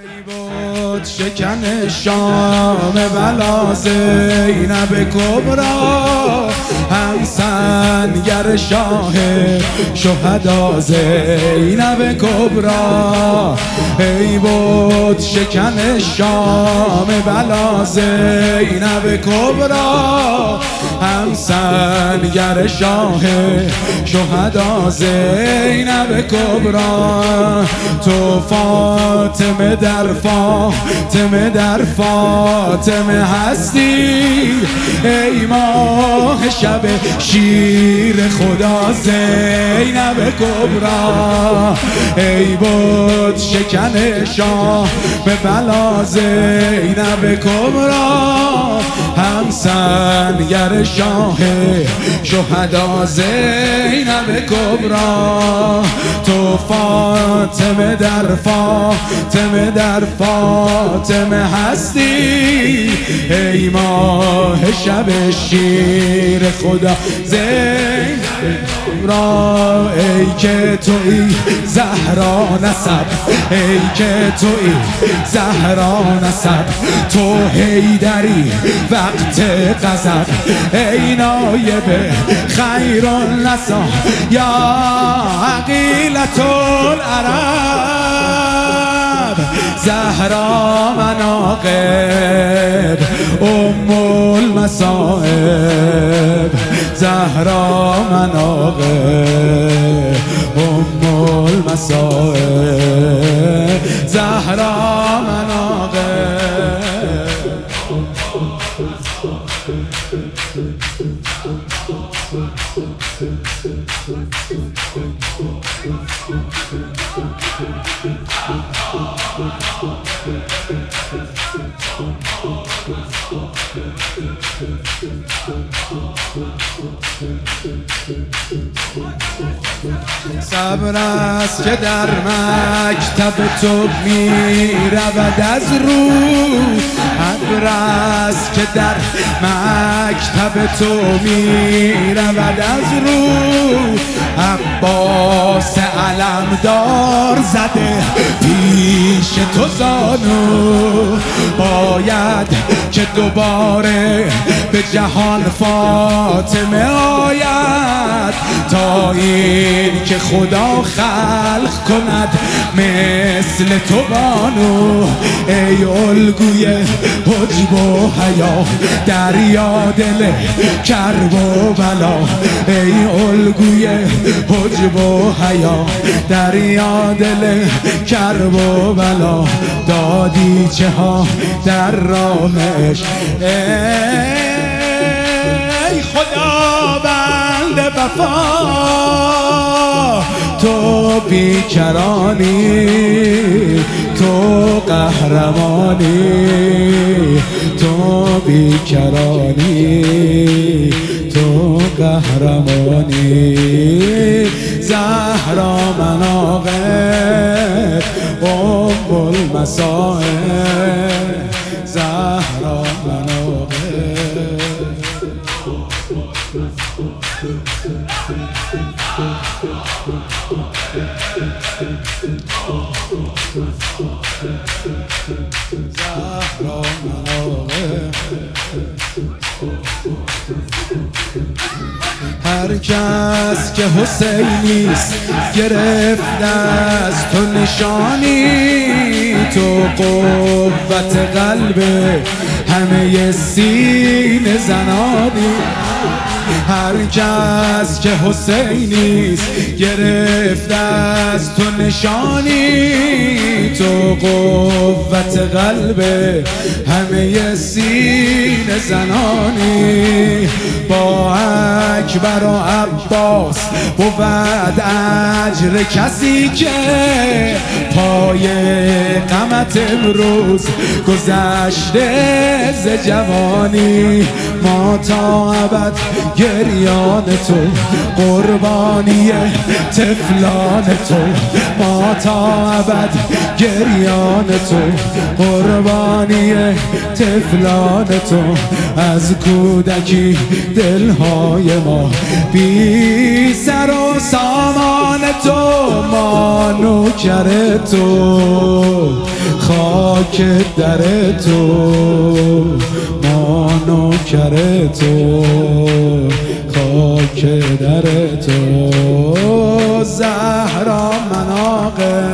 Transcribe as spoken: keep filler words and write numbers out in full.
بود شکن شام بلا زینب کبرا، هم سنگر شاه شهدا زینب کبرا. ای بود شکن شام بلا زینب کبرا، هم سنگر شاه شهدا زینب کبرا. تو فاطمه در فاطمه در فاطمه هستی، ای ماه شب شیر خدا زینب کبرا. ای بود شکن شاه به بلا زینب کبرا، هم سنگر شاه شهدا زینب کبرا. تو فاطمه در فاطمه در فاطمه هستی، ای ماه شب شیر خدا زینب کبرا. ای که تویی زهرا نسب، ای که تویی زهرا نسب، تو حیدری وقت غضب، ای نایب خیر النسا یا عقیلة العرب. زهرا مناقب ام المصائب، زهرا مناقب ام المصائب، زهرا مناقب. صبر است که در مکتب تو می رود از رو، صبر است که در مکتب تو می رود از رو. عباس علمدار زده پیش تو زانو، باید که دوباره به جهان فاطمه آید، تا این که خدا خلق کند مثل تو بانو. ای الگوی حجب و حیا دریا دل کرب و بلا، ای الگوی حجب و حیا دریا دل کرب و بلا. دادی چه ها در راهش، ای خدا بند وفا، تو بیکرانی تو قهرمانی، تو بیکرانی تو قهرمانی. زهرا مناقب ام المصائب، زهرا مناقب. زهرا مناقب. هر کس که حسینیست گرفت از تو نشانی، تو قوت قلب همه سینه زنانی. هر کس که حسینیست گرفت از تو نشانی، تو قوت قلب همه سینه زنانی. با اکبر و عباس بود اجر کسی که پای غمت امروز گذشته ز جوانی. ما تا ابد گریان تو، قربانی طفلان تو. ما تا ابد گریان تو، قربانی طفلان تو. از کودکی دلهای ما بی سر و سامان تو، ما نوکر تو، خاک در تو، ما نوکر تو، خاک در تو. زهرا مناقه